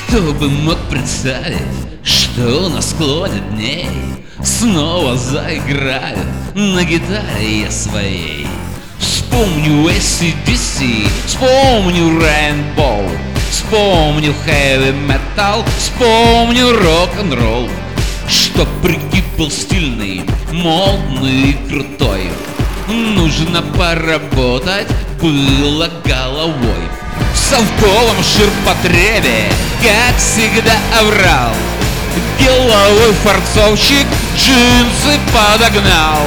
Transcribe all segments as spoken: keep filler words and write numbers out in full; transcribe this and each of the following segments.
Кто бы мог представить, что на склоне дней снова заиграю на гитаре я своей. Вспомню эй си ди си, вспомню Rainbow, вспомню heavy metal, вспомню рок-н-ролл. Что прикид был стильный, модный и крутой. Нужно поработать было головой. В совковом ширпотребе, как всегда, оврал. Деловой форцовщик джинсы подогнал.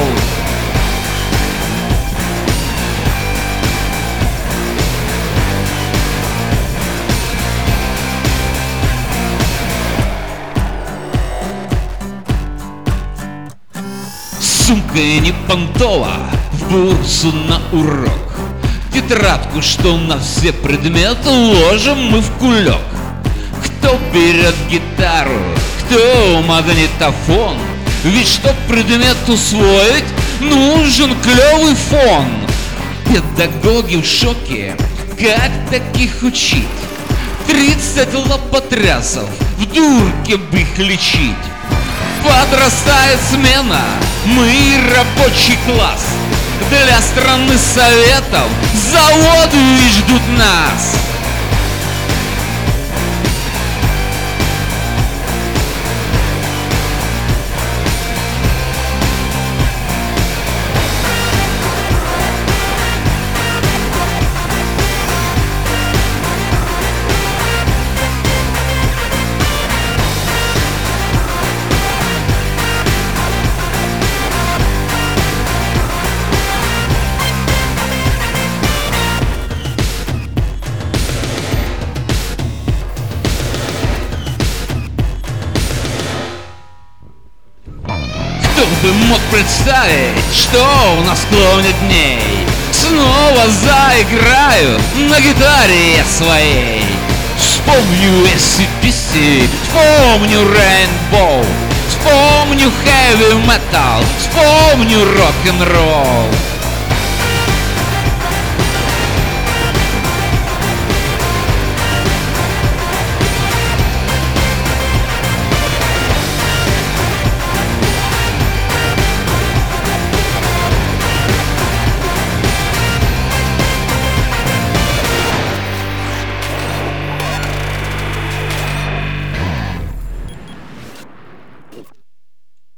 Сумка не понтова, в бурсу на урок. Тетрадку, что на все предметы, ложим мы в кулек. Кто берет гитару, кто магнитофон? Ведь чтоб предмет усвоить, нужен клевый фон. Педагоги в шоке, как таких учить? Тридцать лопотрясов, в дурке бы их лечить. Подрастает смена, мы рабочий класс. Для страны советов заводы ждут нас. Кто бы мог представить, что на склоне дней снова заиграю на гитаре я своей. Вспомню эй си ди си, вспомню Rainbow, вспомню heavy metal, вспомню рок-н-ролл.